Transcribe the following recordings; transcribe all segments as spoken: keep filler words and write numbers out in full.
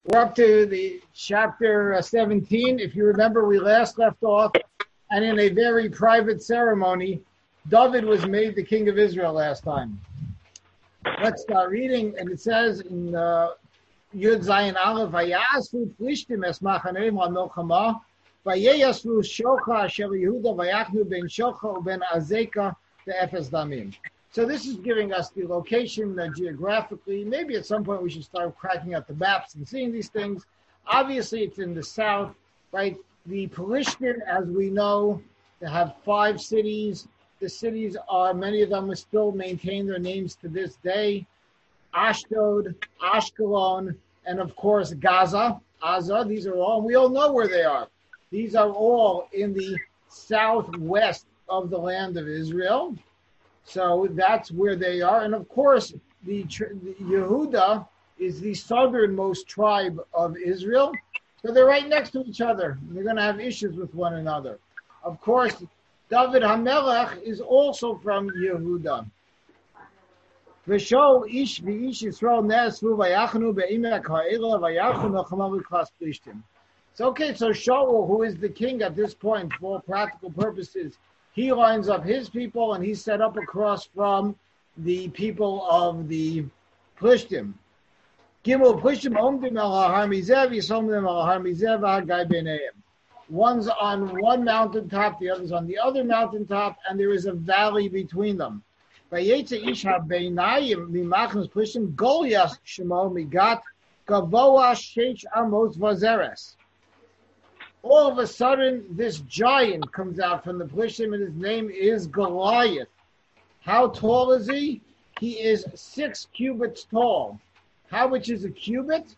We're up to the chapter uh, seventeen. If you remember, we last left off, and in a very private ceremony, David was made the king of Israel last time. Let's start reading, and it says in uh, Yud Zayin Aleph, Vayasvu Plishtim es machaneim ha-milchama, Vayasvu Shocha asher Yehuda vayachnu ben Shocha uben Azeka ve'efes damim. So this is giving us the location uh, geographically. Maybe at some point we should start cracking out the maps and seeing these things. Obviously, it's in the south, right? The Pelishtim, as we know, they have five cities. The cities are, many of them still maintain their names to this day. Ashdod, Ashkelon, and of course Gaza, Gaza. These are all, we all know where they are. These are all in the southwest of the land of Israel. So that's where they are. And of course, the, the Yehuda is the southernmost tribe of Israel. So they're right next to each other. They're going to have issues with one another. Of course, David HaMelech is also from Yehuda. V'sho ish v'ish Yisrael ne'esvu v'yachnu be'imek ha'ela v'yachnu melchama v'klas plishtim. So okay, so Shaul, who is the king at this point for all practical purposes, he lines up his people, and he's set up across from the people of the Plishtim. Gimel Plishtim omdim el ha'ar mizeh v'yisomdim el ha'ar mizeh v'hagai b'neihem. One's on one mountaintop, the other's on the other mountaintop, and there is a valley between them. Vayetze ish ha'beinayim mimachnos Plishtim Goliath shemo migat gavoa sheish amos vazeres. All of a sudden, this giant comes out from the Plishtim, and his name is Goliath. How tall is he? He is six cubits tall. How much is a cubit?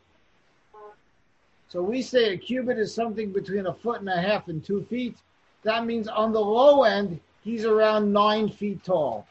So we say a cubit is something between a foot and a half and two feet. That means on the low end, he's around nine feet tall.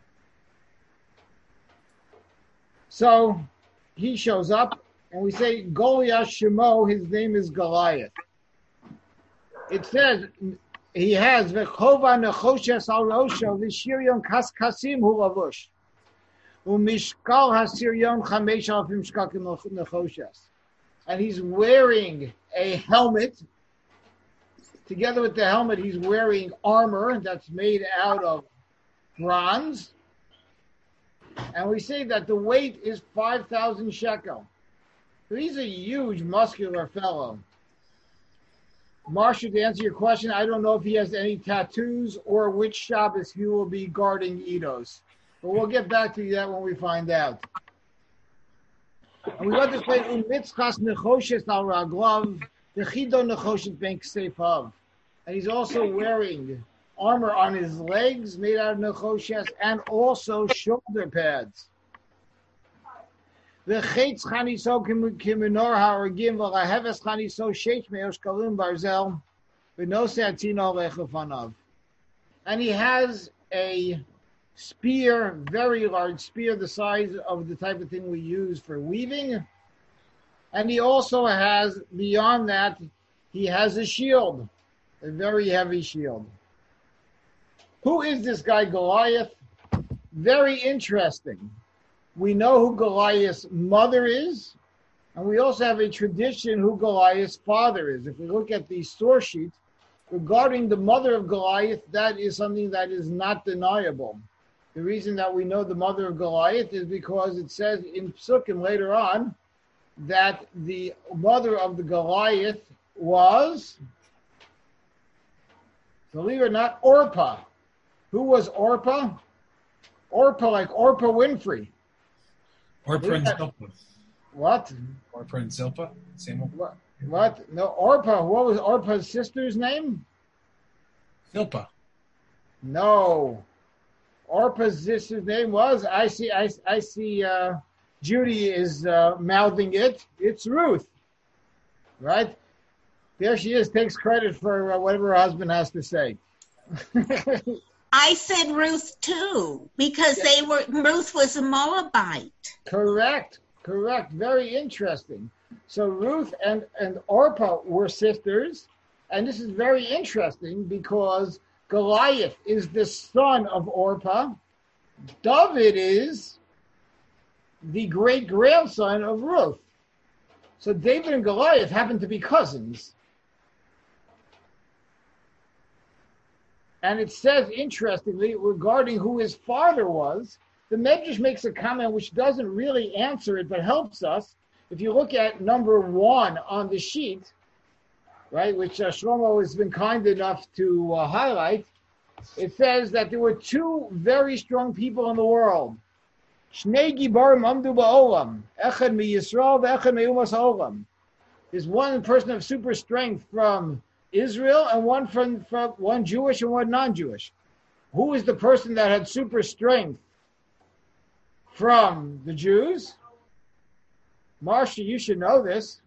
So he shows up, and we say Goliath Shemo, his name is Goliath. It says he has v'chova nechoshes al rosho v'shiryon kaskasim hu lavush u'mishkal hasiryon chamesh alfim shkakim nechoshes, and he's wearing a helmet. Together with the helmet, he's wearing armor that's made out of bronze, and we say that the weight is five thousand shekel. So he's a huge, muscular fellow. Marsha, to answer your question, I don't know if he has any tattoos or which Shabbos he will be guarding Eidos. But we'll get back to that when we find out. And we got this place, Umitzchas Nechoshes al Raglav, the Chido Nechoshes Ben Kseifav. And he's also wearing armor on his legs made out of Nechoshes and also shoulder pads. The Chetz Chaniso Kiminor Haragim V'Laheves Chaniso Sheish Me'osh Kalim Barzel V'Nose Atino Lechufanav. And he has a spear, very large spear, the size of the type of thing we use for weaving. And he also has, beyond that, he has a shield, a very heavy shield. Who is this guy Goliath? Very interesting. We know who Goliath's mother is, and we also have a tradition who Goliath's father is. If we look at the source sheet regarding the mother of Goliath, that is something that is not deniable. The reason that we know the mother of Goliath is because it says in Psukim later on that the mother of the Goliath was, believe it or not, Orpah. Who was Orpah? Orpah, like Orpah Winfrey. Orpah and Zilpah. What? Orpah and Zilpah? Same one. What? What? No, Orpah. What was Orpah's sister's name? Zilpah. No. Orpah's sister's name was, I see, I, I see uh, Judy is uh, mouthing it. It's Ruth. Right? There she is, takes credit for uh, whatever her husband has to say. I said Ruth too, because they were Ruth was a Moabite. Correct, correct. Very interesting. So Ruth and, and Orpah were sisters, and this is very interesting because Goliath is the son of Orpah. David is the great-grandson of Ruth. So David and Goliath happened to be cousins. And it says, interestingly, regarding who his father was, the Medrash makes a comment which doesn't really answer it, but helps us. If you look at number one on the sheet, right, which uh, Shlomo has been kind enough to uh, highlight, it says that there were two very strong people in the world. Shnei gibarim amdu ba'olam, echad mi Yisrael ve'echad mi umas ha'olam. There's one person of super strength from Israel and one from, from one Jewish and one non-Jewish. Who is the person that had super strength from the Jews? Marsha, you should know this.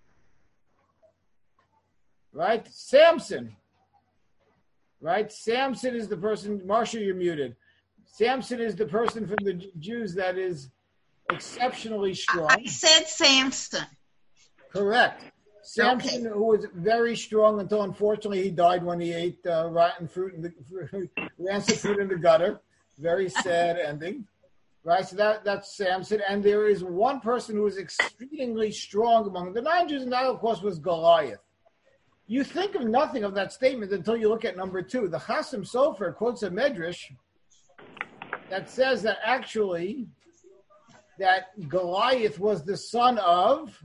Right? Samson. Right? Samson is the person, Marsha, you're muted. Samson is the person from the Jews that is exceptionally strong. I said Samson. Correct. Samson, okay. Who was very strong until unfortunately he died when he ate uh, rotten fruit in the rancid fruit in the gutter. Very sad ending. Right, so that, that's Samson. And there is one person who is exceedingly strong among the non-Jews, and that, of course, was Goliath. You think of nothing of that statement until you look at number two. The Chasam Sofer quotes a Medrash that says that actually that Goliath was the son of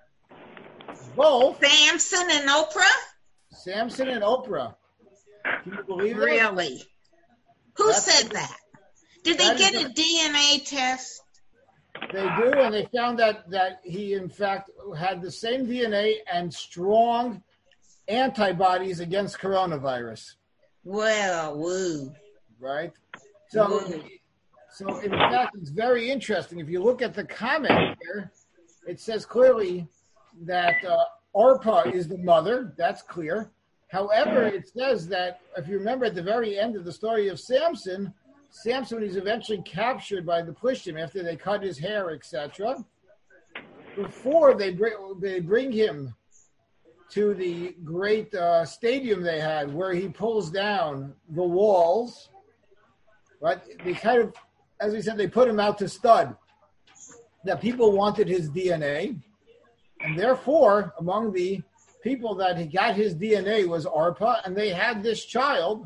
both Samson and Oprah? Samson and Oprah. Can you believe it? Really? Who That's said that? Did they get a the, D N A test? They do, and they found that, that he, in fact, had the same D N A and strong antibodies against coronavirus. Well, woo. Right? So, woo. so in fact, it's very interesting. If you look at the comment here, it says clearly that uh, Orpah is the mother. That's clear. However, it says that, if you remember at the very end of the story of Samson, Samson is eventually captured by the Plishtim after they cut his hair, et cetera. Before they bring, they bring him to the great uh, stadium they had where he pulls down the walls, right? They kind of, as we said, they put him out to stud. That people wanted his D N A, and therefore, among the people that he got his D N A was Orpah, and they had this child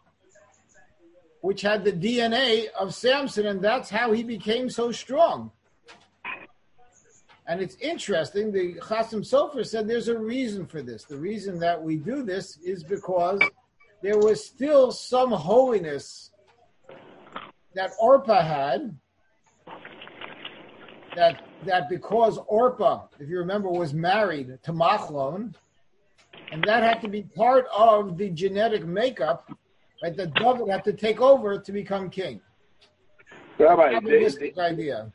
which had the D N A of Samson, and that's how he became so strong. And it's interesting, the Chasam Sofer said there's a reason for this. The reason that we do this is because there was still some holiness that Orpah had, that that because Orpah, if you remember, was married to Machlon, and that had to be part of the genetic makeup, right, that David had to take over to become king. Rabbi, this idea.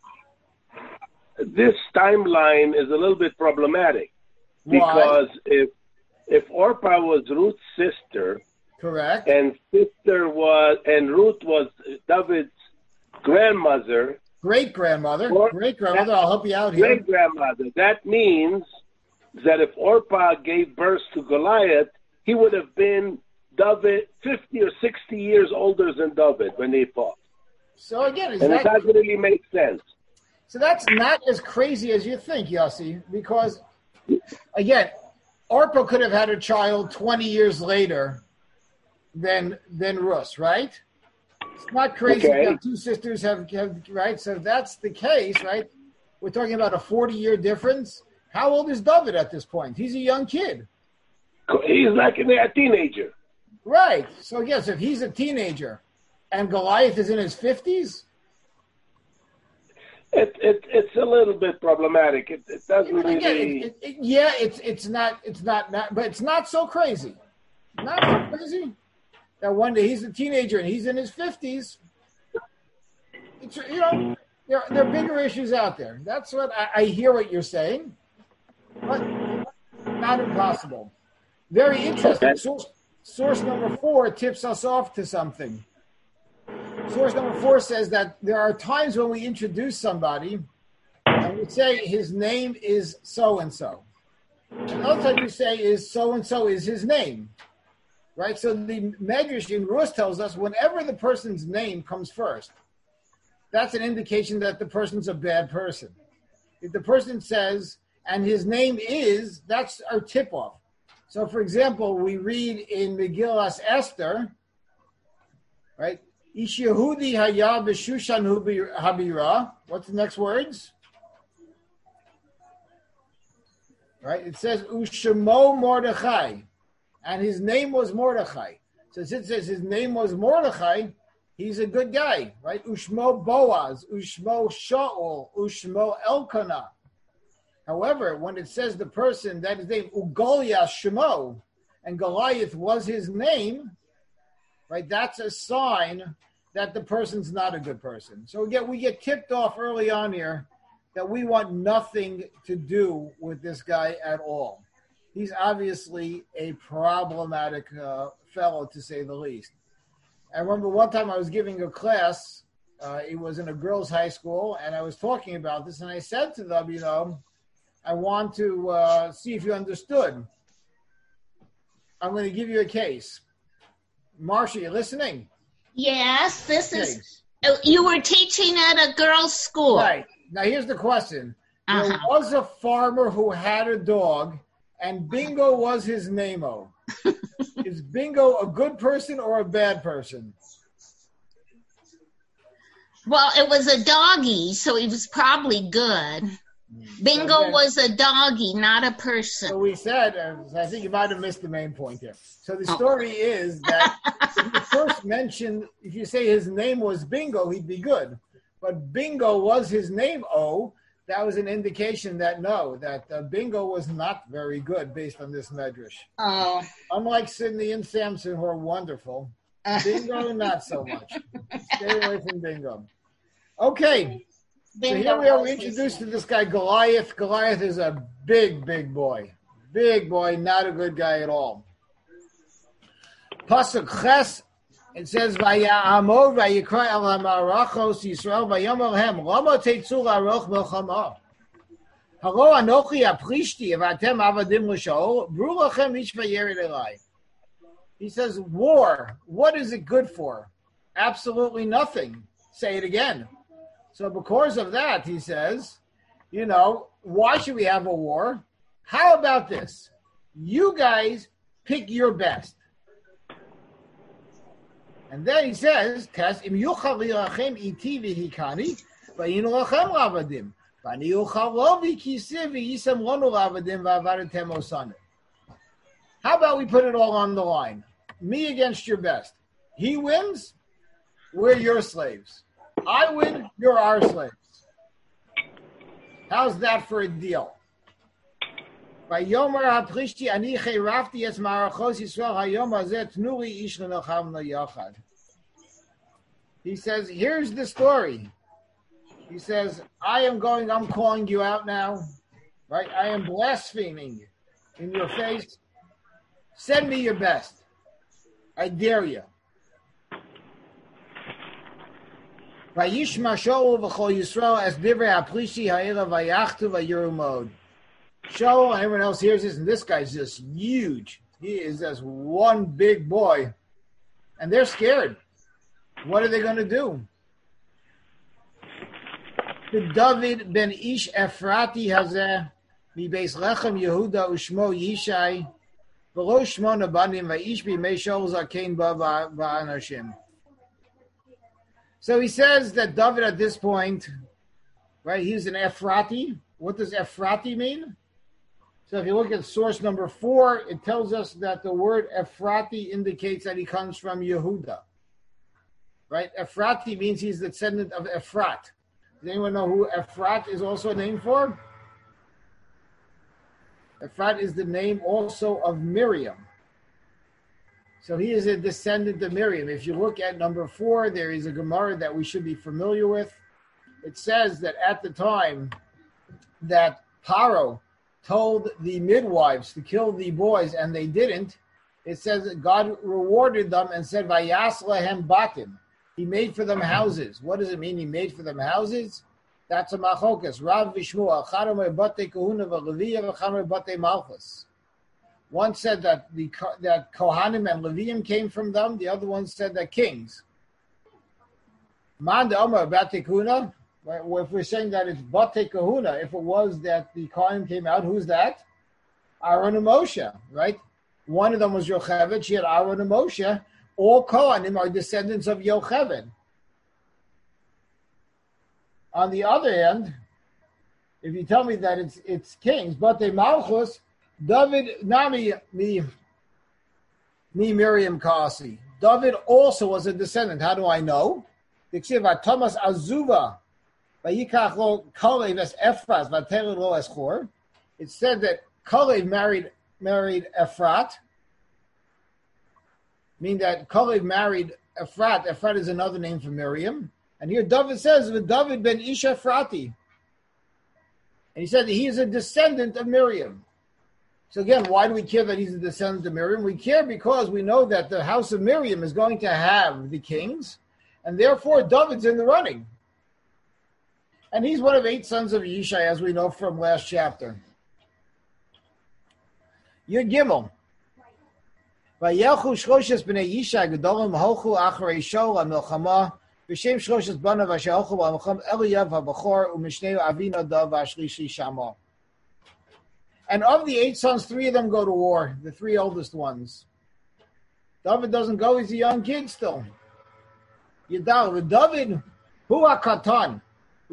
This timeline is a little bit problematic. Why? Because if if Orpah was Ruth's sister, correct, and sister was and Ruth was David's grandmother, great grandmother, great grandmother. I'll help you out here. Great grandmother. That means that if Orpah gave birth to Goliath, he would have been David fifty or sixty years older than David when they fought. So again, is and that, it doesn't really make sense. So that's not as crazy as you think, Yossi, because again, Orpah could have had a child twenty years later than than Rus, right? It's not crazy okay. that two sisters have, have, right? So if that's the case, right? We're talking about a forty-year difference. How old is David at this point? He's a young kid. He's like a teenager. Right. So yes, if he's a teenager and Goliath is in his fifties, it, it it's a little bit problematic. It, it doesn't really. Again, it, it, it, yeah, it's it's not it's not, not but it's not so crazy. Not so crazy that one day he's a teenager and he's in his fifties. It's, you know, there there are bigger issues out there. That's what I, I hear what you're saying, but not impossible. Very interesting. Source, source number four tips us off to something. Source number four says that there are times when we introduce somebody and we say his name is so-and-so. Another time you say is so-and-so is his name. Right? So the Medrash in Rus tells us whenever the person's name comes first, that's an indication that the person's a bad person. If the person says, and his name is, that's our tip-off. So, for example, we read in Megillas Esther, right? Ish Yehudi haya b'Shushan habira. What's the next words? Right? It says Ushemo Mordechai, and his name was Mordechai. So since it says his name was Mordechai, he's a good guy, right? Ushmo Boaz, Ushmo Shaul, Ushmo Elkanah. However, when it says the person that is named Ugoliath Shemo, and Goliath was his name, right? That's a sign that the person's not a good person. So again, we get tipped off early on here that we want nothing to do with this guy at all. He's obviously a problematic uh, fellow, to say the least. I remember one time I was giving a class. Uh, it was in a girls' high school, and I was talking about this, and I said to them, you know, I want to uh, see if you understood. I'm going to give you a case. Marcia, you listening? Yes, this is, you were teaching at a girls' school. Right. Now, here's the question. Uh-huh. There was a farmer who had a dog, and Bingo was his name-o. Is Bingo a good person or a bad person? Well, it was a doggy, so he was probably good. Bingo So then- was a doggy, not a person. So we said, uh, I think you might have missed the main point here. So the story is that if you first mentioned, if you say his name was Bingo, he'd be good. But Bingo was his name, oh, that was an indication that no, that uh, Bingo was not very good based on this medrash. Oh. Unlike Sidney and Samson, who are wonderful, Bingo, not so much. Stay away from Bingo. Okay. So here we are introduced to this guy, Goliath. Goliath is a big, big boy. Big boy, not a good guy at all. Pasuk Ches, it says, Vaya'amod vayikra el ha'marachos Yisrael vayomer hem, Lama teitzu la'aroch melchama. Halo anochi aprishti avatem avadim l'shaol, bru lachem ish vayered elai. He says, war, what is it good for? Absolutely nothing. Say it again. So because of that, he says, you know, why should we have a war? How about this? You guys pick your best. And then he says, "Tes im yuchal lirachem iti v'hikani, v'yinu lachem lavadim, v'ani yuchal lo v'kisiv v'yisem lonu lavadim v'avadetem osanim." How about we put it all on the line? Me against your best. He wins, we're your slaves. I win, you're our slaves. How's that for a deal? By Yomer HaPrishti ani cheirafti es marachos Yisrael hayom hazeh tnuri ish lenochavna yachad. He says, here's the story. He says, I am going, I'm calling you out now, right? I am blaspheming in your face. Send me your best. I dare you. Vayishma Shaul v'chol Yisrael as divrei haprishi ha'era vayachtu v'yirumod. Shaul and everyone else hears this, and this guy's just huge. He is just one big boy. And they're scared. What are they going to do? The David ben Ish Ephrati hazeh mibeis Lechem Yehuda ushmo Yishai v'lo shmo nabanim v'ish b'mei Shaul zakein ba v'anashim. So he says that David at this point, right, he's an Ephrati. What does Ephrati mean? So if you look at source number four, it tells us that the word Ephrati indicates that he comes from Yehuda. Right? Ephrati means he's the descendant of Ephrat. Does anyone know who Ephrat is also a name for? Ephrat is the name also of Miriam. So he is a descendant of Miriam. If you look at number four, there is a Gemara that we should be familiar with. It says that at the time that Paro told the midwives to kill the boys and they didn't, it says that God rewarded them and said, Vayas lehem batim. He made for them houses. What does it mean he made for them houses? That's a machokas. Rav v'shmua, charomer bate kahuna v'leviya v'chamer bate malchus. One said that the that Kohanim and Leviim came from them. The other one said that kings. Man de Omer Batikuna, Right? Well, if we're saying that it's Bate Kahuna, if it was that the Kohen came out, who's that? Aaron and Moshe, right? One of them was Yocheved. She had Aaron and Moshe. All Kohanim are descendants of Yocheved. On the other hand, if you tell me that it's it's kings, Bate Malchus, David Nami mi mi Miriam Kasi. David also was a descendant. How do I know? Thomas Azuva. It said that Kalev married married Ephrat, meaning that Kalev married Ephrat. Ephrat is another name for Miriam. And here David says, David ben Ish Ephrati. And he said that he is a descendant of Miriam. So again, why do we care that he's a descendant of Miriam? We care because we know that the house of Miriam is going to have the kings, and therefore David's in the running. And he's one of eight sons of Yishai, as we know from last chapter. Yud Gimel. Vayelchu shloshes b'nei Yishai gedolim holchu acharei Shaul hamilchama v'shem shloshes banav asher holchu b'hamilcham Eliyav habachor u'mishneu Avinadav v'ashlishi Shammah. And of the eight sons, three of them go to war, the three oldest ones. David doesn't go, he's a young kid still. Yidal, with David, hu hakatan.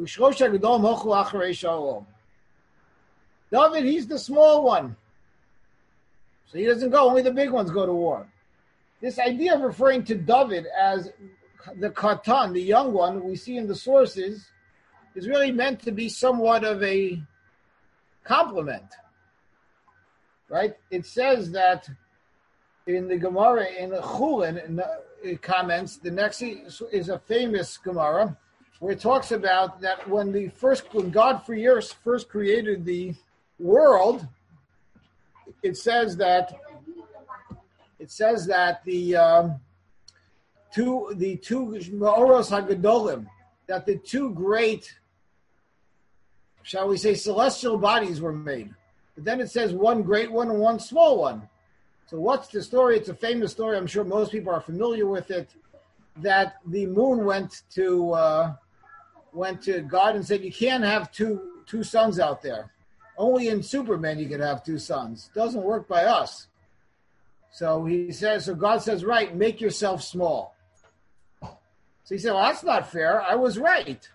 David, he's the small one. So he doesn't go, only the big ones go to war. This idea of referring to David as the Katan, the young one, we see in the sources, is really meant to be somewhat of a compliment. Right? It says that in the Gemara, in Chulin, it comments, the next is a famous Gemara, where it talks about that when the first, when God for years first created the world, it says that it says that the um, two the two Ma'oros Hagadolim, that the two great, shall we say, celestial bodies were made. But then it says one great one and one small one. So what's the story? It's a famous story. I'm sure most people are familiar with it. That the moon went to uh, went to God and said, "You can't have two two sons out there. Only in Superman you can have two sons. Doesn't work by us." So he says. So God says, "Right, make yourself small." So he said, "Well, that's not fair. I was right."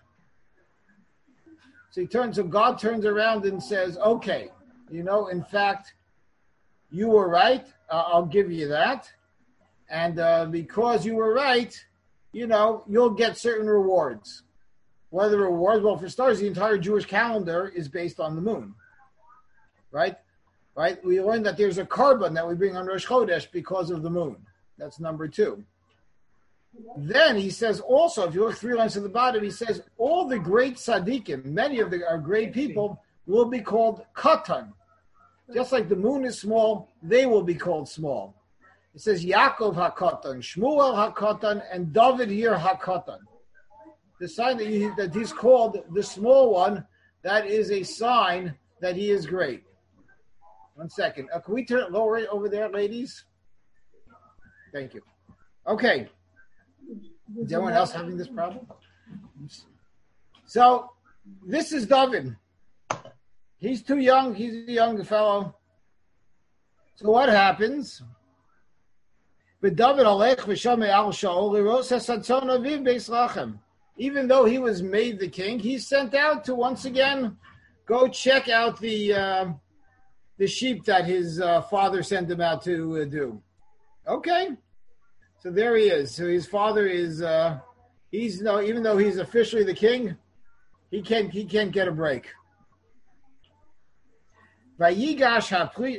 So he turns. So God turns around and says, "Okay, you know, in fact, you were right. Uh, I'll give you that. And uh, because you were right, you know, you'll get certain rewards." What are the rewards? Well, for starters, the entire Jewish calendar is based on the moon. Right? Right? We learned that there's a carbon that we bring on Rosh Chodesh because of the moon. That's number two. Then he says also, if you look three lines to the bottom, he says all the great tzaddikim, many of the, our great people, will be called katan. Just like the moon is small, they will be called small. It says Yaakov HaKatan, Shmuel HaKatan, and David here HaKatan. The sign that, he, that he's called the small one, that is a sign that he is great. One second. Uh, can we turn it lower over there, ladies? Thank you. Okay. Is anyone else having this problem? So, this is David. He's too young. He's a young fellow. So what happens? But David alech v'shamei al Shaul liros hasatzon aviv beis lachem. Even though he was made the king, he's sent out to once again go check out the uh, the sheep that his uh, father sent him out to uh, do. Okay, so there he is. So his father is uh, he's no even though he's officially the king, he can't he can't get a break. Vayigash hapli.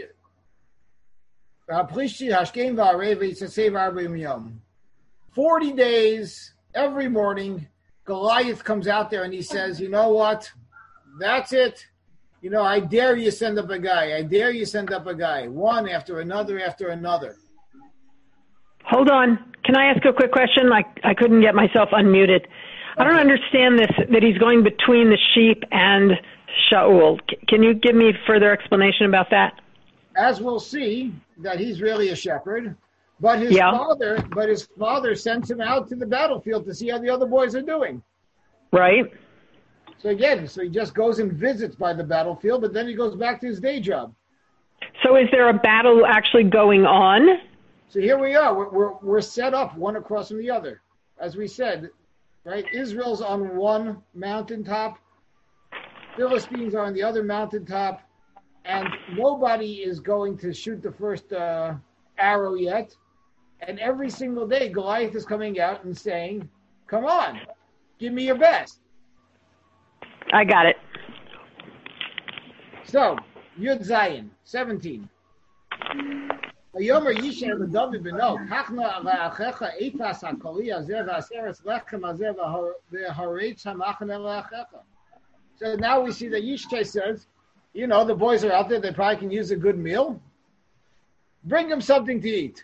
Forty days, every morning, Goliath comes out there and he says, "You know what? That's it. You know, I dare you send up a guy. I dare you send up a guy. One after another after another." Hold on. Can I ask a quick question? Like I couldn't get myself unmuted. I don't understand this, that he's going between the sheep and Shaul. C- can you give me further explanation about that? As we'll see, that he's really a shepherd, but his yeah. father, but his father sends him out to the battlefield to see how the other boys are doing. Right. So again, so he just goes and visits by the battlefield, but then he goes back to his day job. So is there a battle actually going on? So here we are. We're, we're, we're set up one across from the other. As we said, right? Israel's on one mountaintop. Philistines are on the other mountaintop. And nobody is going to shoot the first uh, arrow yet. And every single day, Goliath is coming out and saying, come on, give me your best. I got it. So, Yud Zayin, seventeen. Vayomer Yishav leDavid beno, Kachna le'achecha eitas hakoli hazeh v'aseres lechem hazeh v'haretz hamachane le'achecha. So now we see that Yishai says, you know, the boys are out there, they probably can use a good meal. Bring them something to eat.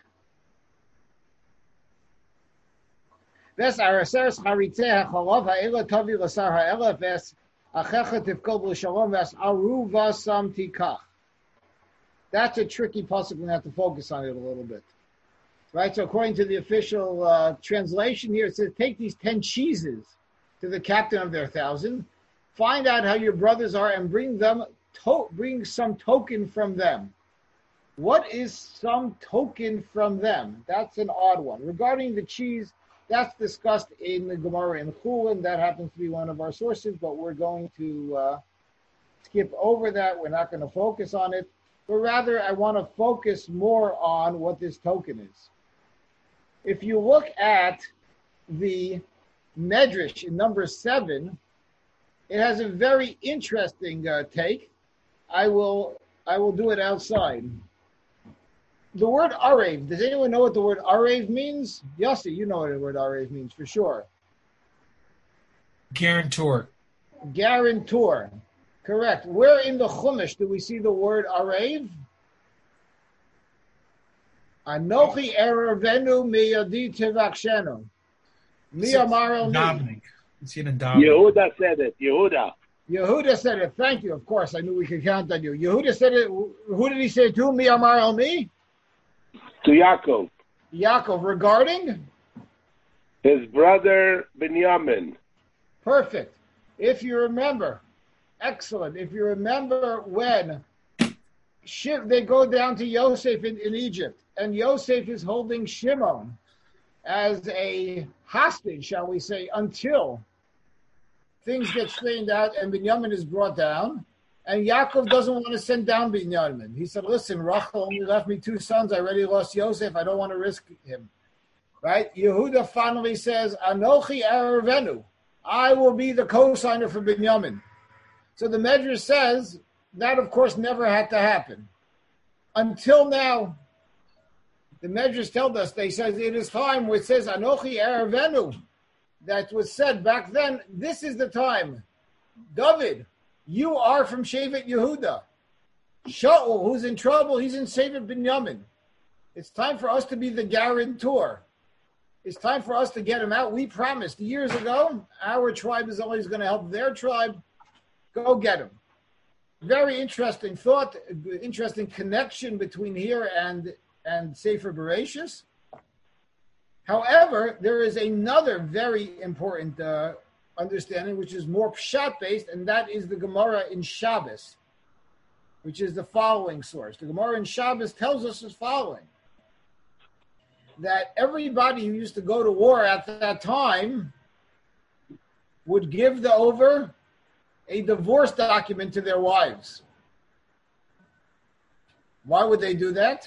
Ves araseres haritzeh hacholov ha'ela tavi l'sar ha'ela ves achecha tifkol b'shalom ves aru vasam tikach. That's a tricky pasuk. We're going to have to focus on it a little bit. Right? So according to the official uh, translation here, it says, take these ten cheeses to the captain of their thousand, find out how your brothers are, and bring them to- bring some token from them. What is some token from them? That's an odd one. Regarding the cheese, that's discussed in the Gemara in Chulin. That happens to be one of our sources, but we're going to uh, skip over that. We're not going to focus on it. But rather, I want to focus more on what this token is. If you look at the Medrash in number seven, it has a very interesting uh, take. I will I will do it outside. The word Arev, does anyone know what the word Arev means? Yossi, you know what the word Arev means for sure. Guarantor. Guarantor. Correct. Where in the Chumash do we see the word Arev? Anochi erevenu miyadi tevakshenu. Mi amar el mi. Davening. It's in davening. Yehuda said it. Yehuda. Yehuda said it. Thank you. Of course, I knew we could count on you. Yehuda said it. Who did he say it to? Mi amar el mi? To Yaakov. Yaakov. Regarding? His brother Binyamin. Perfect. If you remember. Excellent. If you remember when they go down to Yosef in, in Egypt, and Yosef is holding Shimon as a hostage, shall we say, until things get straightened out and Binyamin is brought down, and Yaakov doesn't want to send down Binyamin. He said, listen, Rachel only left me two sons. I already lost Yosef. I don't want to risk him. Right? Yehuda finally says, Anochi erevenu. I will be the co-signer for Binyamin. So the Medrash says that, of course, never had to happen. Until now, the Medrash told us, they said it is time where it says, Anochi erevenu. That was said back then, this is the time. David, you are from Shevet Yehuda. Shaul, who's in trouble, he's in Shevet Binyamin. It's time for us to be the guarantor. It's time for us to get him out. We promised years ago, our tribe is always going to help their tribe. Go get him. Very interesting thought, interesting connection between here and, and Sefer Bereshis. However, there is another very important uh, understanding, which is more pshat-based, and that is the Gemara in Shabbos, which is the following source. The Gemara in Shabbos tells us the following, that everybody who used to go to war at that time would give the over a divorce document to their wives. Why would they do that?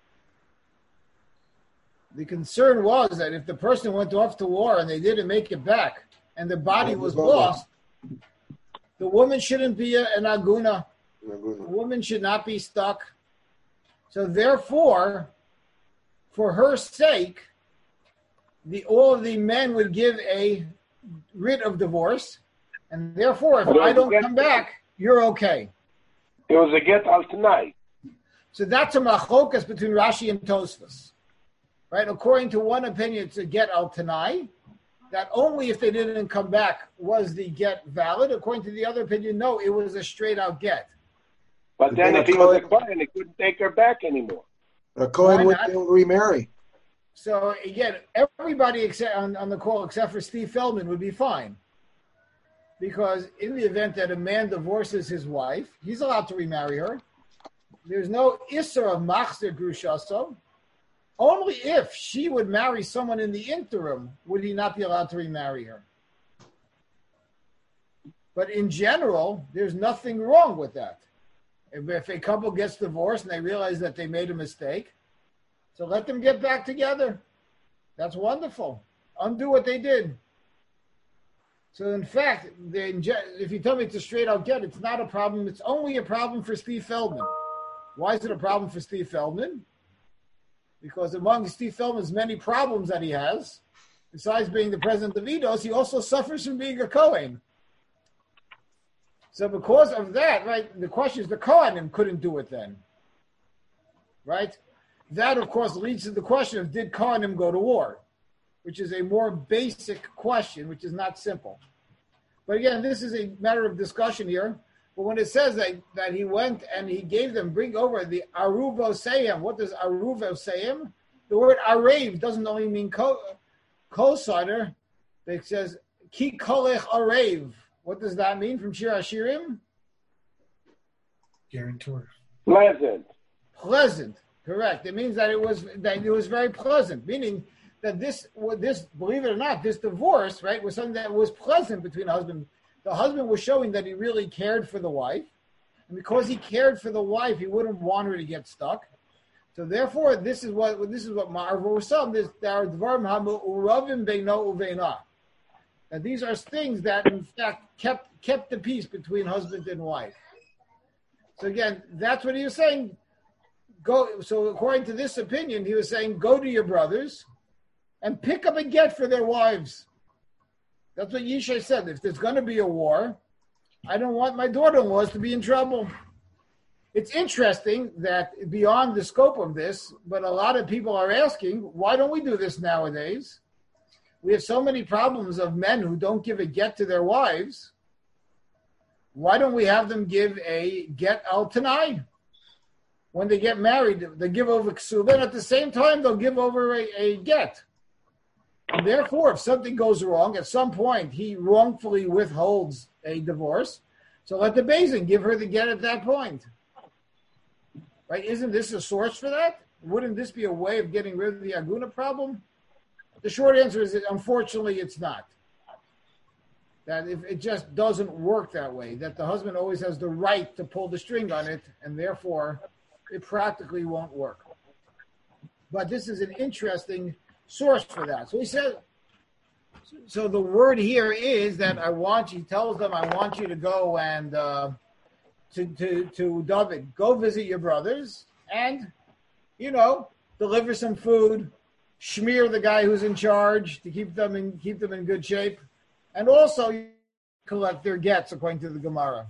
The concern was that if the person went off to war and they didn't make it back and the body was lost, the woman shouldn't be a, an aguna. The woman should not be stuck. So therefore, for her sake, the all of the men would give a writ of divorce, and therefore, if I don't come back, you're okay. It was a get al tonight. So that's a machlokas between Rashi and Tosfos. Right? According to one opinion, it's a get al tanai, that only if they didn't come back was the get valid. According to the other opinion, no, it was a straight out get. But then if he was a Kohen, he couldn't take her back anymore. A Kohen wouldn't remarry. So again, everybody except on, on the call except for Steve Feldman would be fine. because in the event that a man divorces his wife, he's allowed to remarry her. There's no Isser of Machzer Grushaso. Only if she would marry someone in the interim would he not be allowed to remarry her. But in general, there's nothing wrong with that. If, if a couple gets divorced and they realize that they made a mistake, so let them get back together. That's wonderful. Undo what they did. So in fact, they, if you tell me it's a straight out get, it's not a problem. It's only a problem for Steve Feldman. Why is it a problem for Steve Feldman? Because among Steve Feldman's many problems that he has, besides being the president of Eidos, he also suffers from being a Kohen. So because of that, right, the question is the Kohanim couldn't do it then. Right? That, of course, leads to the question of did Kohanim go to war? Which is a more basic question, which is not simple. But again, this is a matter of discussion here. But when it says that, that he went and he gave them, bring over the Aruvo Seyim, what does Aruvo Seyim? The word Arev doesn't only mean co-signer. It says, Ki Kolech Arev. What does that mean from Shir Hashirim? Guarantor. Pleasant. Pleasant, correct. It means that it was that it was very pleasant, meaning that this, this, believe it or not, this divorce, right, was something that was pleasant between husband. The husband was showing that he really cared for the wife. And because he cared for the wife, he wouldn't want her to get stuck. So therefore, this is what this is what Ma'arva was saying. This there are dvarim ha'uravim beino uveina. And these are things that, in fact, kept kept the peace between husband and wife. So again, that's what he was saying. Go. So according to this opinion, he was saying, go to your brothers and pick up a get for their wives. That's what Yishai said. If there's going to be a war, I don't want my daughter-in-laws to be in trouble. It's interesting that beyond the scope of this, but a lot of people are asking, why don't we do this nowadays? We have so many problems of men who don't give a get to their wives. Why don't we have them give a get al tanai? When they get married, they give over ksuba, and at the same time, they'll give over a, a get. And therefore, if something goes wrong, at some point, he wrongfully withholds a divorce. So let the Beis Din give her the get at that point. Right? Isn't this a source for that? Wouldn't this be a way of getting rid of the Aguna problem? The short answer is that unfortunately it's not. That if it just doesn't work that way, that the husband always has the right to pull the string on it, and therefore it practically won't work. But this is an interesting source for that. So he said, so the word here is that I want you, he tells them, I want you to go and, uh, to, to, to David, go visit your brothers and, you know, deliver some food, smear the guy who's in charge to keep them in, keep them in good shape, and also collect their gets according to the Gemara.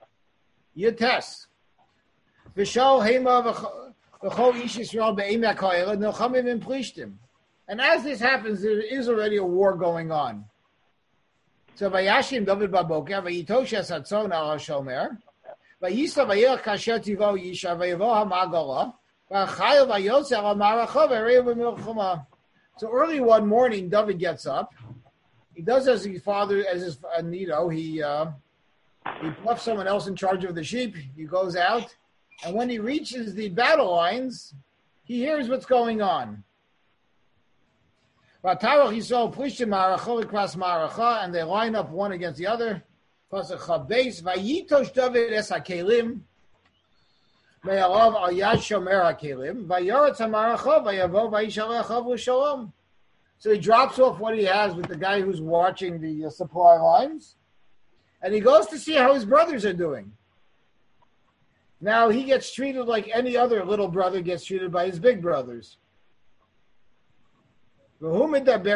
Yates. V'shal hema v'chol ish Yisrael be'emek ha'ela nilchamim in plishtim. And as this happens, there is already a war going on. So vayashim David baboker vayitosh hatzon al hashomer vayisa vayelach kasher tivo yisha vayavo hamagala v'chayil vayotzer al maracha v'rei v'milchama. So early one morning, David gets up. He does as his father, as his Nito. He uh, he left someone else in charge of the sheep. He goes out, and when he reaches the battle lines, he hears what's going on. And they line up one against the other. So he drops off what he has with the guy who's watching the uh, supply lines, and he goes to see how his brothers are doing. Now he gets treated like any other little brother gets treated by his big brothers. And as this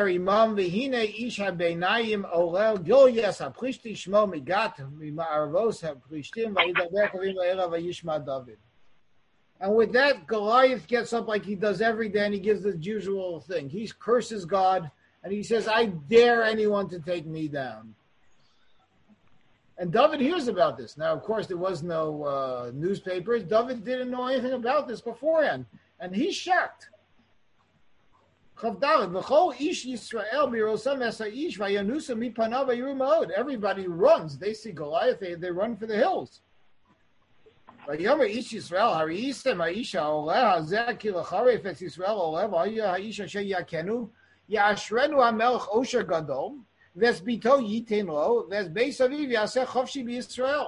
And with that, Goliath gets up like he does every day, and he gives the usual thing. He curses God, and he says, I dare anyone to take me down. And David hears about this. Now, of course, there was no uh, newspapers. David didn't know anything about this beforehand, and he's shocked. Everybody runs. They see Goliath. They, they run for the hills. ויאמר איש ישראל, הראיתם האיש העולה הזה, כי לחרף את ישראל עולה, והיה האיש אשר יכנו, יאשרנו המלך עושר גדול, ואת ביתו ייתן לו, ואת בית אביו יעשה חופשי בישראל.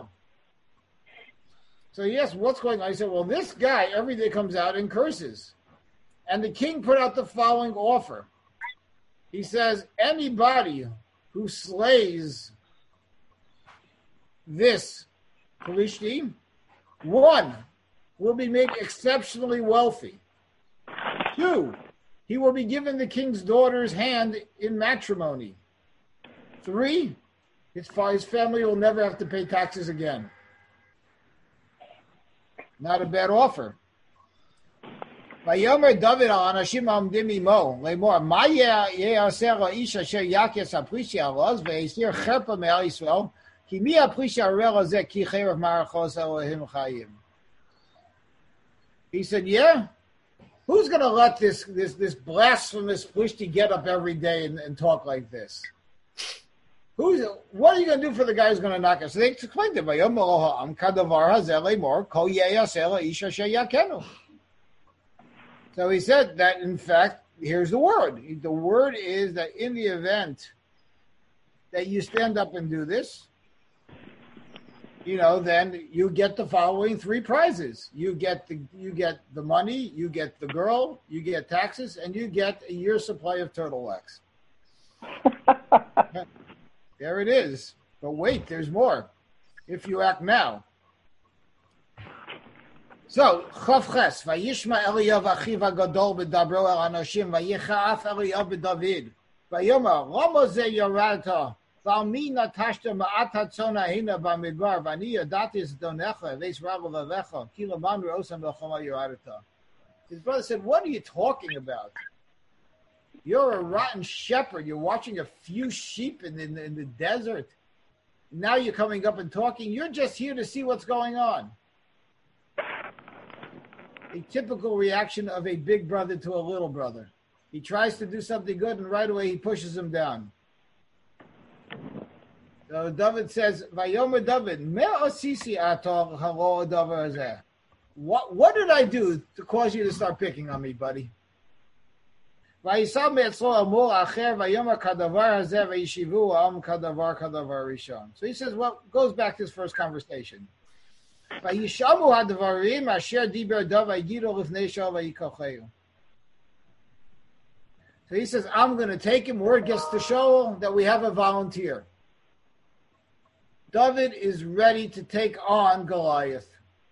So yes, what's going on? I said, well, this guy every day comes out and curses. And the king put out the following offer. He says, anybody who slays this Philistine, one, will be made exceptionally wealthy. Two, he will be given the king's daughter's hand in matrimony. Three, his, his family will never have to pay taxes again. Not a bad offer. ויאמר דוד על אנשים העומדים עמו לאמור מה יעשה לאיש אשר יכס הפרישי ערוז והסיר חרפה מעל ישראל כי מי הפרישי הרע הזה כי חרב מערכות אלוהים חיים. He said, yeah, who's going to let this this this blasphemous Philistine get up every day and, and talk like this? Who's what are you going to do for the guy who's going to knock us? So they explained it. So he said that, in fact, here's the word. The word is that in the event that you stand up and do this, you know, then you get the following three prizes. You get the you get the money, you get the girl, you get taxes, and you get a year's supply of turtle wax. There it is. But wait, there's more. If you act now. So, Chavches, Vayishma Eliyav achiv hagadol b'dabro el anashim, Vayicha'af Eliyav b'David, Vayomar, Ramo ze yorata, Val mi natashta ma'at hatzona hina b'midbar, Vani yadatis donecha, Veis rago v'avecha, Ki laman re'osam v'choma yoradata. His brother said, what are you talking about? You're a rotten shepherd. You're watching a few sheep in, in, in the desert. Now you're coming up and talking. You're just here to see what's going on. A typical reaction of a big brother to a little brother. He tries to do something good, and right away he pushes him down. So David says, "Vayomer David, me osisi ator haro davar hazeh." What what did I do to cause you to start picking on me, buddy? So he says, what goes back to his first conversation. So he says, I'm going to take him. Word gets to Shaul that we have a volunteer. David is ready to take on Goliath.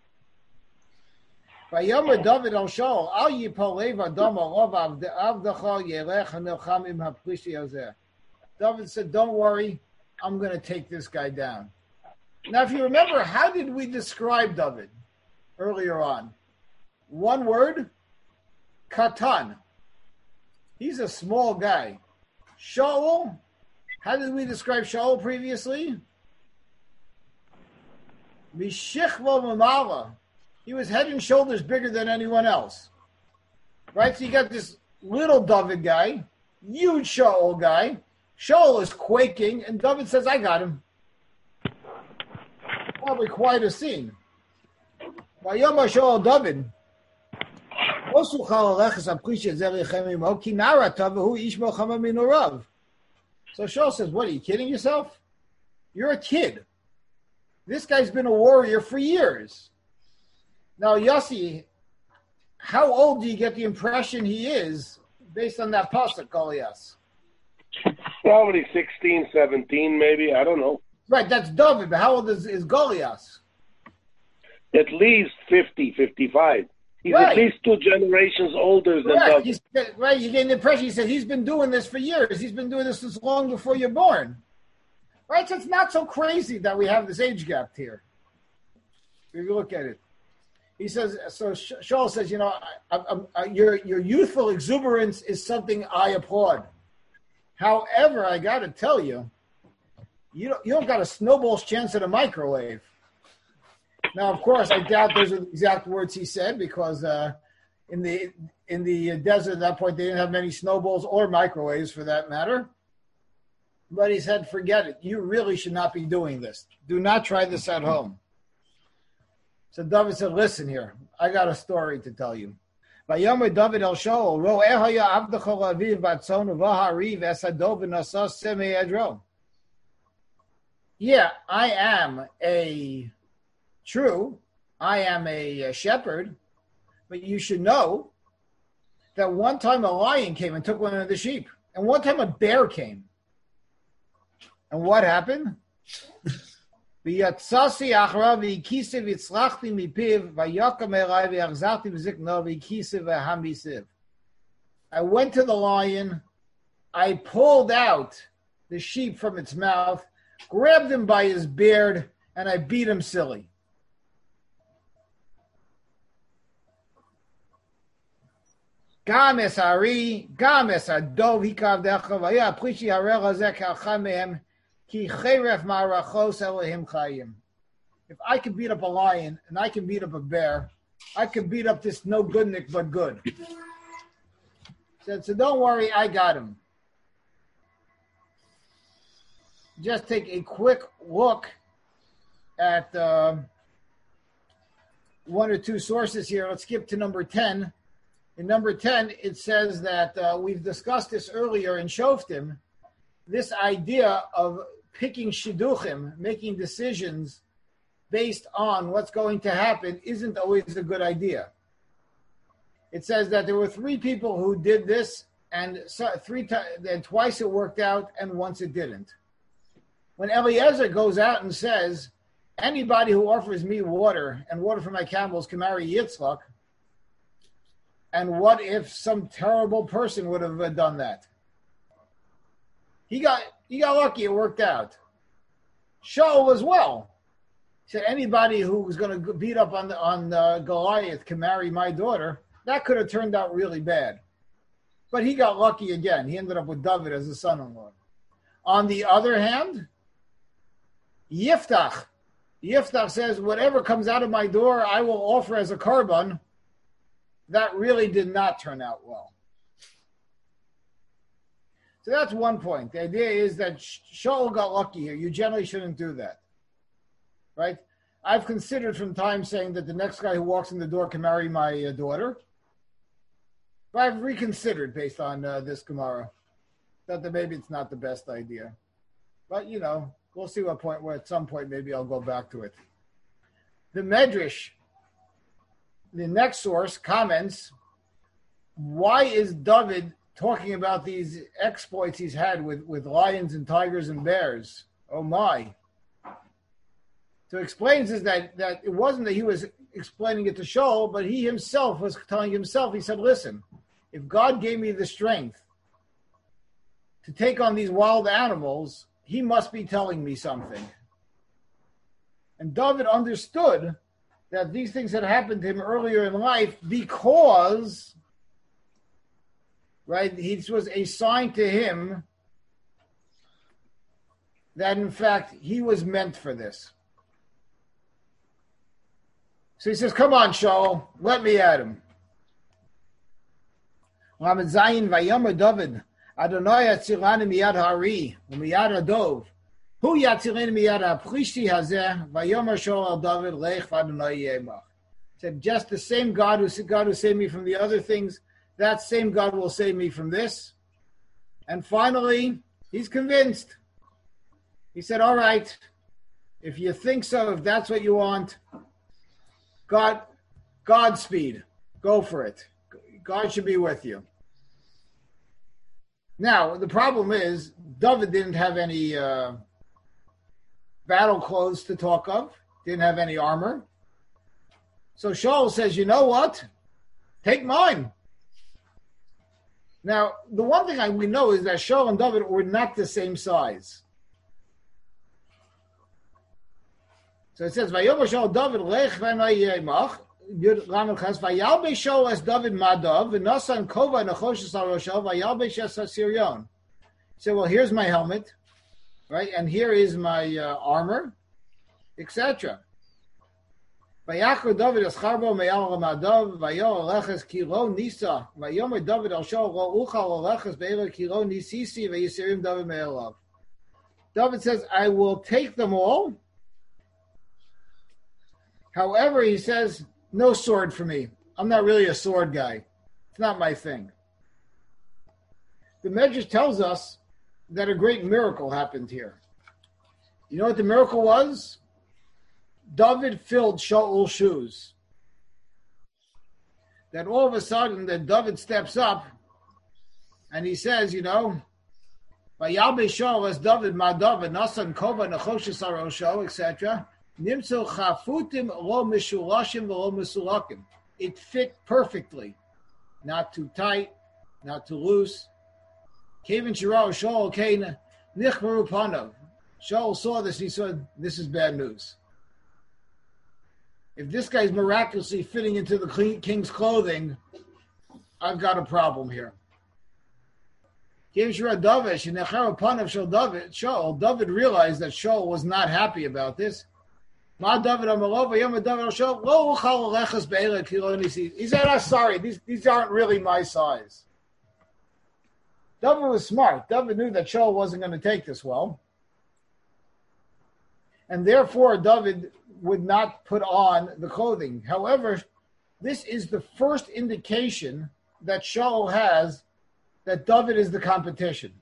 Vayomer David al Shaul, al yipolev adam alav avdecha yelech hanilcham im haplishi hazeh. David said, don't worry, I'm going to take this guy down. Now, if you remember, how did we describe David earlier on? One word, katan. He's a small guy. Shaul, how did we describe Shaul previously? Mishichlo mamala. He was head and shoulders bigger than anyone else. Right? So you got this little David guy, huge Shaul guy. Shaul is quaking, and David says, I got him. Probably quite a scene. Vayomar Shaul David. So Shaul says, what, are you kidding yourself? You're a kid. This guy's been a warrior for years. Now, Yossi, how old do you get the impression he is based on that pasuk, Goliath? Probably sixteen, seventeen, maybe. I don't know. Right, that's David, but how old is, is Goliath? At least fifty, fifty-five. He's right. At least two generations older than right. David. He's, right, you get the impression, he said, he's been doing this for years. He's been doing this since long before you're born. Right, so it's not so crazy that we have this age gap here. If you look at it. He says, so Shaul says, you know, I, I, I, your your youthful exuberance is something I applaud. However, I got to tell you, you don't, you don't got a snowball's chance at a microwave. Now, of course, I doubt those are the exact words he said because uh, in the in the desert at that point. They didn't have many snowballs or microwaves for that matter. But he said, forget it. You really should not be doing this. Do not try this at home. So David said, listen here. I got a story to tell you. Vayomer David el Shaul, Ro'eh haya avdecha laviv batzonu v'hariv esadov v'nasas semei edro. Yeah, I am a true, I am a, a shepherd, but you should know that one time a lion came and took one of the sheep, and one time a bear came. And what happened? ויצאתי אחריו והקיסי והצלחתי מפיו ויקם אליי והחזרתי בזקנו והקיסי והמיסיו. I went to the lion, I pulled out the sheep from its mouth, grabbed him by his beard, and I beat him silly. גם אס הארי, גם אס הדוב יקבדך והיה הפרישי הרע הזה כאחד מהם If I can beat up a lion and I can beat up a bear, I can beat up this no good Nick but good. Said, so don't worry, I got him. Just take a quick look at uh, one or two sources here. Let's skip to number ten. In number ten, it says that uh, we've discussed this earlier in Shoftim, this idea of picking shidduchim, making decisions based on what's going to happen isn't always a good idea. It says that there were three people who did this, and so three times, and twice it worked out, and once it didn't. When Eliezer goes out and says, anybody who offers me water and water for my camels can marry Yitzchak, and what if some terrible person would have done that? He got he got lucky, it worked out. Shaul as well. He said, anybody who was going to beat up on the, on uh, Goliath can marry my daughter. That could have turned out really bad. But he got lucky again. He ended up with David as a son-in-law. On the other hand, Yiftach. Yiftach says, whatever comes out of my door, I will offer as a korban. That really did not turn out well. So that's one point. The idea is that Shaul got lucky here. You generally shouldn't do that, right? I've considered from time saying that the next guy who walks in the door can marry my uh, daughter. But I've reconsidered based on uh, this Gemara. Thought that maybe it's not the best idea. But, you know, we'll see what point, where at some point maybe I'll go back to it. The Medrash, the next source, comments, why is David talking about these exploits he's had with, with lions and tigers and bears? Oh my. So explains is that, that it wasn't that he was explaining it to Shaul, but he himself was telling himself, he said, listen, if God gave me the strength to take on these wild animals, he must be telling me something. And David understood that these things had happened to him earlier in life because, right, it was a sign to him that, in fact, he was meant for this. So he says, come on, Shaul, let me at him. Lamed Zayin Vayomer David, Adonai yatzilani miyad hari, umiyad adov. Hu yatzilani miyad ha-plishti hazeh, Vayomer Shaul al David, lech v'Adonai yemach. Said, just the same God who, God who saved me from the other things, that same God will save me from this. And finally, he's convinced. He said, all right, if you think so, if that's what you want, God, Godspeed, go for it. God should be with you. Now, the problem is, David didn't have any uh, battle clothes to talk of, didn't have any armor. So Shaul says, you know what? Take mine. Now, the one thing I, we know is that Shaul and David were not the same size. So it says, Vayomer Shaul David lech v'Adonai yemach, Vayalbe Shaul as David madav, v'nasan kova nechoshes al roshav, vayalbe es hasiryon. So, well, here's my helmet, right, and here is my uh, armor, et cetera. Vayachar David es charbo meyal ramadav vayor leches kilo nisa vayomer David al shol lo uchal leches be'er kilo nisisi vayisirim David me'elav. David says, I will take them all. However, he says, no sword for me. I'm not really a sword guy. It's not my thing. The Medrash tells us that a great miracle happened here. You know what the miracle was? David filled Shaul's shoes. That all of a sudden, that David steps up and he says, you know, Vayalbe Shaul as David, ma David, Nasan Kova, Nechoshes Arosho, et cetera. Nimso Chafutim lo Mishulashim lo Misulakim. It fit perfectly. Not too tight, not too loose. Kevin Shirao Shaul Kane Nichmaru Panov. Shaul saw this, he said, this is bad news. If this guy's miraculously fitting into the king's clothing, I've got a problem here. David realized that Shaul was not happy about this. He said, I'm sorry, these, these aren't really my size. David was smart. David knew that Shaul wasn't going to take this well. And therefore, David would not put on the clothing. However, this is the first indication that Shaul has that David is the competition.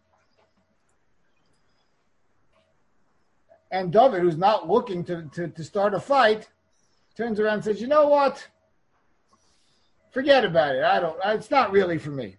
And David, who's not looking to, to, to start a fight, turns around and says, you know what? Forget about it. I don't, it's not really for me.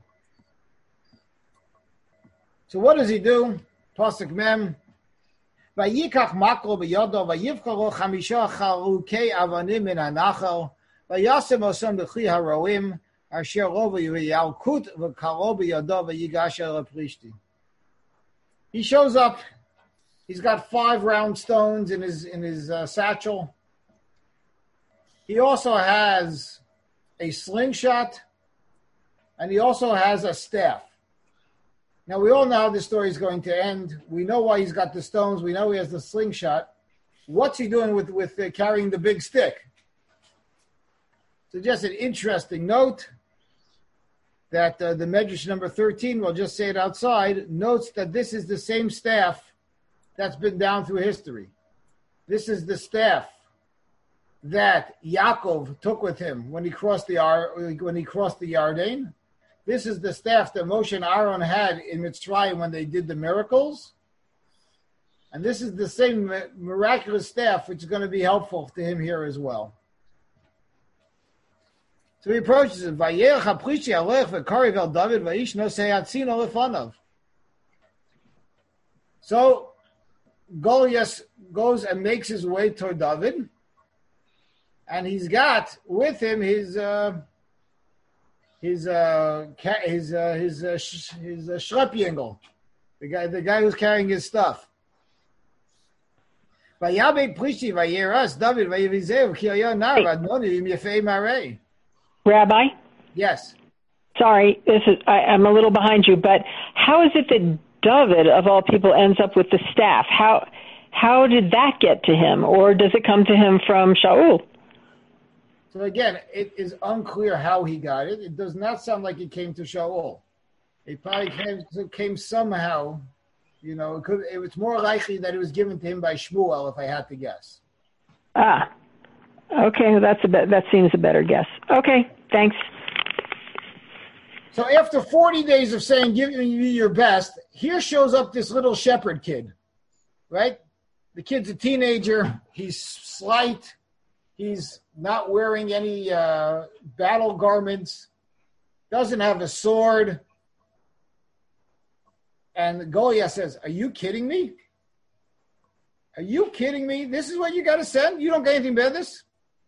So what does he do? Pasuk Mem. Vayikach maklo b'yodo vayivchalo chamisha chalukei avanim min hanachal vayasem osam b'chli haroim asher rova yalkut v'kalo b'yodo vayigash el aprishti. He shows up. He's got five round stones in his in his uh, satchel. He also has a slingshot, and he also has a staff. Now, we all know how this story is going to end. We know why he's got the stones. We know he has the slingshot. What's he doing with, with uh, carrying the big stick? So just an interesting note that uh, the Medrash number thirteen, we'll just say it outside, notes that this is the same staff that's been down through history. This is the staff that Yaakov took with him when he crossed the when he crossed the Yarden. This is the staff that Moshe and Aaron had in Mitzrayim when they did the miracles. And this is the same miraculous staff which is going to be helpful to him here as well. So he approaches him. So Goliath goes and makes his way toward David. And he's got with him his... Uh, His uh his uh, his uh, sh- his uh, Schleppjengel, the guy the guy who's carrying his stuff. Rabbi, yes. Sorry, this is I, I'm a little behind you, but how is it that David, of all people, ends up with the staff? How how did that get to him, or does it come to him from Shaul? So again, it is unclear how he got it. It does not sound like it came to Shaul. It probably came, came somehow, you know, it, could, it was more likely that it was given to him by Shmuel, if I had to guess. Ah, okay, that's a be- that seems a better guess. Okay, thanks. So after forty days of saying, give me your best, here shows up this little shepherd kid, right? The kid's a teenager. He's slight. He's not wearing any uh, battle garments, doesn't have a sword. And Goliath says, are you kidding me? Are you kidding me? This is what you got to send? You don't get anything better than this?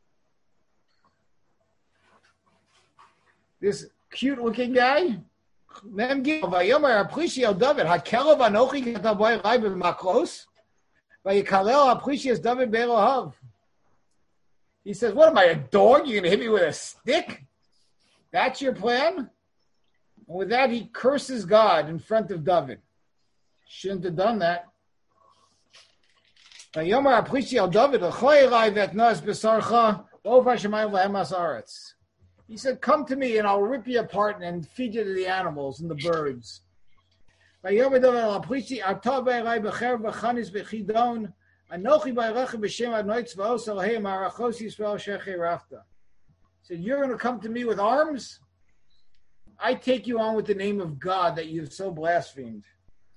This cute-looking guy? He says, what am I, a dog? You're going to hit me with a stick? That's your plan? And with that, he curses God in front of David. Shouldn't have done that. He said, come to me and I'll rip you apart and feed you to the animals and the birds. He said, you're going to come to me with arms? I take you on with the name of God that you've so blasphemed.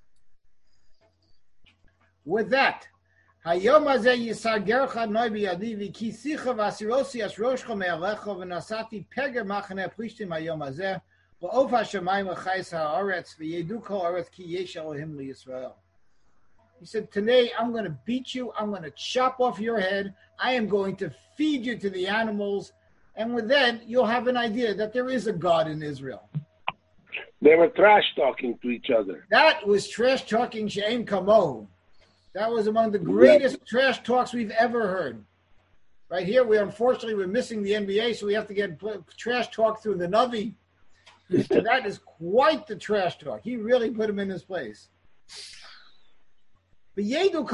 With that, Hayom hazeh yisagercha noi biyadi v'kisicha v'asirosi as roshcha me'alecha v'nasati peger machane plishtim hayom hazeh v'of hashemayim v'chayis ha'aretz v'yedu kol ha'aretz ki yesh Elohim liYisrael. He said, today I'm going to beat you, I'm going to chop off your head, I am going to feed you to the animals, and with that you'll have an idea that there is a God in Israel. They were trash talking to each other. That was trash talking she'ein kamohu. That was among the greatest trash talks we've ever heard. Right here, we unfortunately we're missing the N B A, so we have to get trash talk through the Navi. That is quite the trash talk. He really put him in his place. And he turns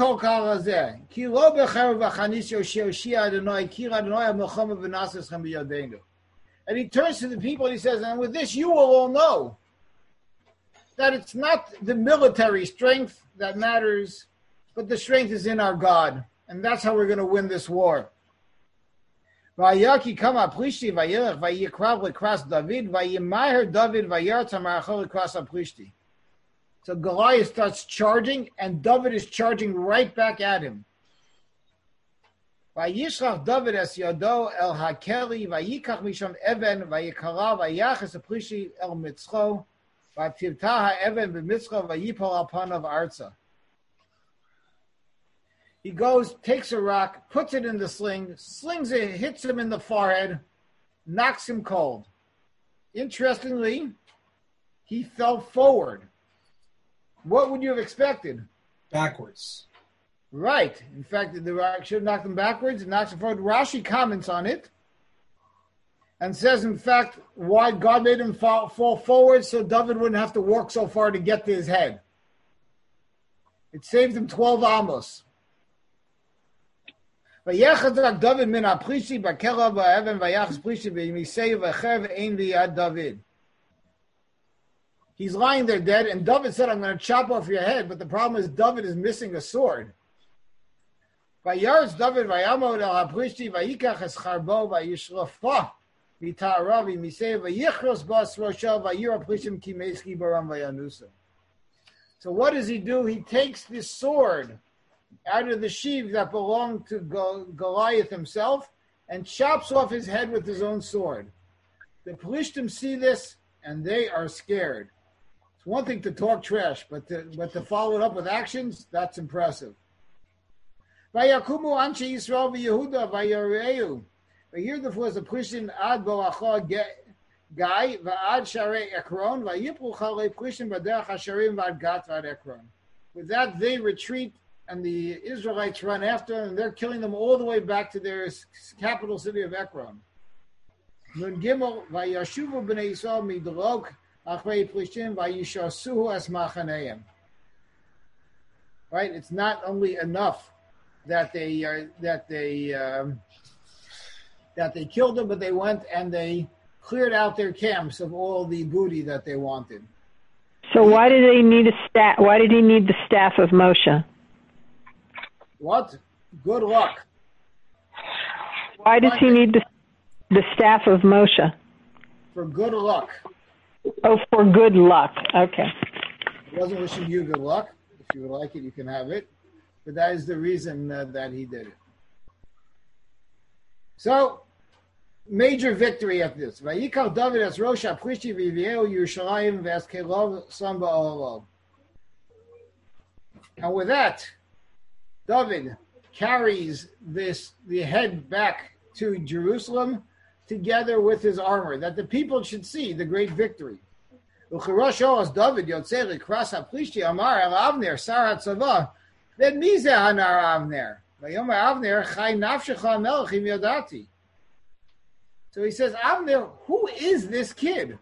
to the people and he says, and with this you will all know that it's not the military strength that matters, but the strength is in our God. And that's how we're going to win this war. Vayaki kama plishti vayelech vayikrav lekras David vayimaher David vayartz hamarachol lekras aplishti. So Goliath starts charging, and David is charging right back at him. Vayishlach David es yado el hakeli vayikach misham even vayikara vayachas aplishti el mitzcho vativtah ha'even b'mitzcho vayipol apanav arza. He goes, takes a rock, puts it in the sling, slings it, hits him in the forehead, knocks him cold. Interestingly, he fell forward. What would you have expected? Backwards. Right. In fact, the rock should have knocked him backwards and knocks him forward. Rashi comments on it and says, in fact, why God made him fall, fall forward so David wouldn't have to walk so far to get to his head. It saved him twelve amos. David min aplishi bakela ba'evan vayachas plishi v'yimisei v'chev ein v'yad David. He's lying there dead, and David said, I'm going to chop off your head, but the problem is David is missing a sword. Vayarz David vayamod el haplishi vayikach es charbo vayishlafah v'ta'ara v'yimisei v'yichros bas roshel vayir aplishim ki meski baram vayanusa. So what does he do? He takes this sword out of the sheath that belonged to Goliath himself and chops off his head with his own sword. The Pelishtim see this and they are scared. It's one thing to talk trash, but to, but to follow it up with actions, that's impressive. Vayakumu anshe Yisrael v'Yehuda v'Yareu. Here the was a Pelishtim ad bo'acha Guy v'ad sharei Ekron v'yipru chalei Pelishtim b'derech hasharim v'ad gat v'ad Ekron. With that, they retreat, and the Israelites run after them, and they're killing them all the way back to their capital city of Ekron. Nun Gimel vayashuvu b'nei Yisrael midrok achrei Plishtim vayishasuhu es machaneim. Right? It's not only enough that they uh, that they um, that they killed them, but they went and they cleared out their camps of all the booty that they wanted. So why did they need a staff? Why did he need the staff of Moshe? What? Good luck. Why does he need the, the staff of Moshe? For good luck. Oh, for good luck. Okay. He wasn't wishing you good luck. If you would like it, you can have it. But that is the reason uh, that he did it. So, major victory at this. Vayikach David as Rosh HaPlishi v'Yivieu Yerushalayim v'as Kelov Sam ba'Ohelo. And with that, David carries this the head back to Jerusalem together with his armor, that the people should see the great victory. David Yotzei Likras HaPlishi Amar El Avner Sar HaTzavah Ved Mizeh Hanar Avner Vayomer Avner Chai Nafshecha Melech Im Yadati. So he says, Avner, who is this kid?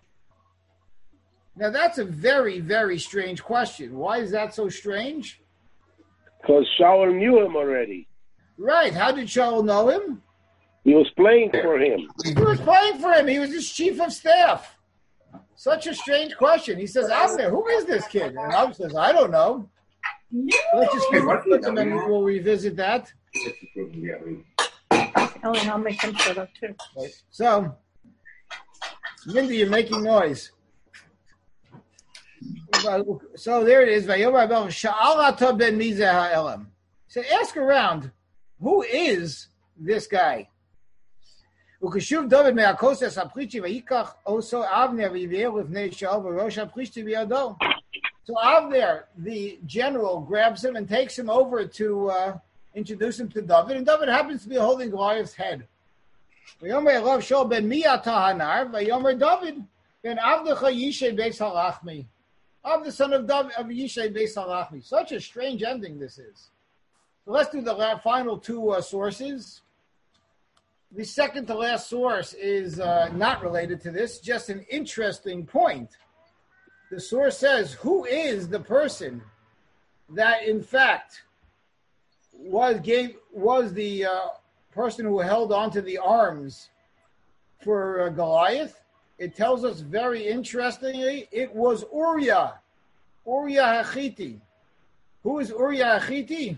Now that's a very, very strange question. Why is that so strange? Because Shaul knew him already. Right. How did Shaul know him? He was playing for him. He was playing for him. He was his chief of staff. Such a strange question. He says, Avner, who is this kid? And Avner says, I don't know. Let's just keep with him and we'll revisit that. Ellen, I'll make them shut up too. So, Mindy, you're making noise. So there it is. So ask around, who is this guy? So Avner, the general, grabs him and takes him over to uh, introduce him to David, and David happens to be holding Goliath's head. David ben Avdecha Yishai Beis Halachmi. Of the son of David of Yishai Beis Halachmi. Such a strange ending this is. So let's do the final two uh, sources. The second to last source is uh, not related to this, just an interesting point. The source says, who is the person that in fact was gave was the uh, person who held onto the arms for uh, Goliath? It tells us very interestingly, it was Uriah, Uriah HaChiti. Who is Uriah HaChiti?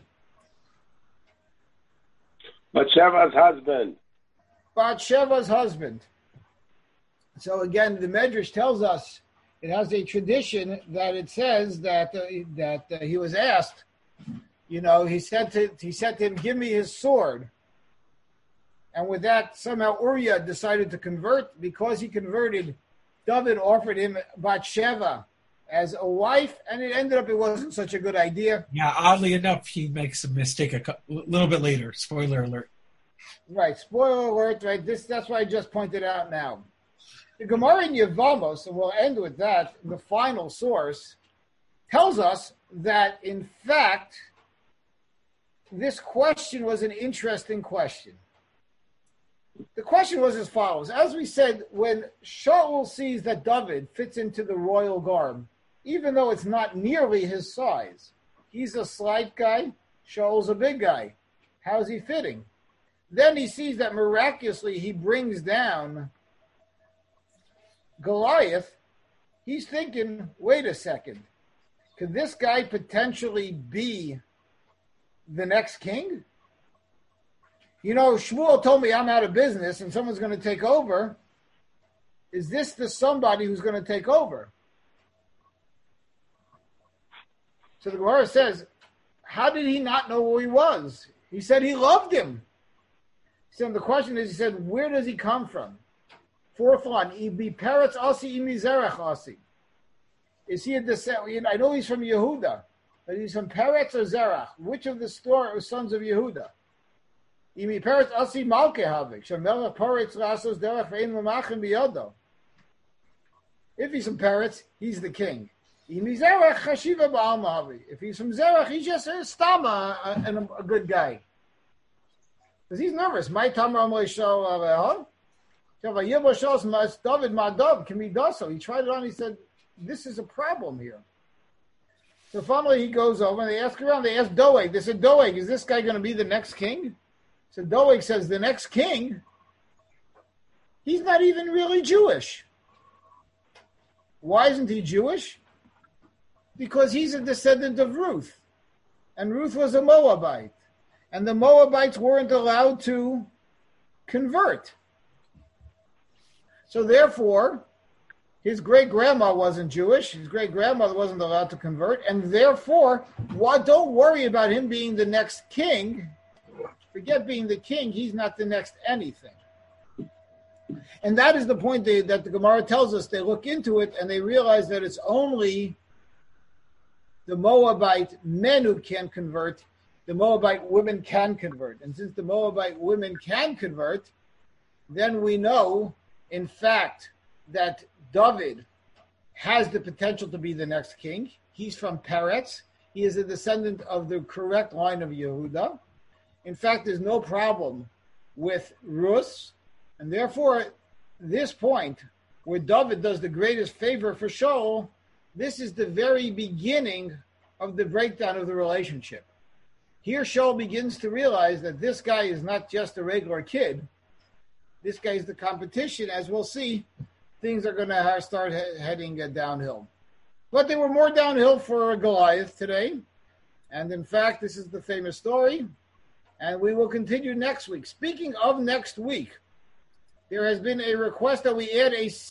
Bathsheba's husband. Bathsheba's husband. So again, the Medrash tells us it has a tradition that it says that uh, that uh, he was asked, you know, he said to he said to him, "Give me his sword." And with that, somehow Uriah decided to convert. Because he converted, David offered him Bathsheba as a wife, and it ended up it wasn't such a good idea. Yeah, oddly enough, he makes a mistake a little bit later. Spoiler alert. Right, spoiler alert. Right, this that's what I just pointed out now. The Gemara in Yevamos, and we'll end with that, the final source, tells us that, in fact, this question was an interesting question. The question was as follows. As we said, when Shaul sees that David fits into the royal garb, even though it's not nearly his size, he's a slight guy, Shaul's a big guy. How's he fitting? Then he sees that miraculously he brings down Goliath. He's thinking, wait a second, could this guy potentially be the next king? You know, Shmuel told me I'm out of business and someone's going to take over. Is this the somebody who's going to take over? So the Gemara says, how did he not know who he was? He said he loved him. So the question is, he said, where does he come from? Fourth one, Ibi Peretz Asi Imi Zerach Asi. Is he a descendant? I know he's from Yehuda, but he's from Peretz or Zerach. Which of the store sons of Yehuda? Imi Peretz Asi Malke Havik. Shemelech Peretz Rasos Derech Ve'in Lamachim Biyodo. If he's from Peretz, he's the king. Imi Zerach Chashiva Ba'al Mahavi. If he's from Zerach, he's just a stama and a, a good guy. Because he's nervous. My Tamar Amoy Shal Avehon. David Madov can be docile. He tried it on. He said, "This is a problem here." So finally, he goes over and they ask around. They ask Doeg. They said, "Doeg, is this guy going to be the next king?" So Doeg says, "The next king. He's not even really Jewish. Why isn't he Jewish? Because he's a descendant of Ruth, and Ruth was a Moabite, and the Moabites weren't allowed to convert." So therefore, his great-grandma wasn't Jewish. His great-grandmother wasn't allowed to convert. And therefore, why, don't worry about him being the next king. Forget being the king. He's not the next anything. And that is the point they, that the Gemara tells us. They look into it and they realize that it's only the Moabite men who can convert. The Moabite women can convert. And since the Moabite women can convert, then we know, in fact, that David has the potential to be the next king. He's from Peretz. He is a descendant of the correct line of Yehuda. In fact, there's no problem with Rus. And therefore, this point, where David does the greatest favor for Shaul, this is the very beginning of the breakdown of the relationship. Here, Shaul begins to realize that this guy is not just a regular kid. this guy's the competition. As we'll see, things are going to start he- heading uh, downhill. But they were more downhill for Goliath today. And in fact, this is the famous story. And we will continue next week. Speaking of next week, there has been a request that we add a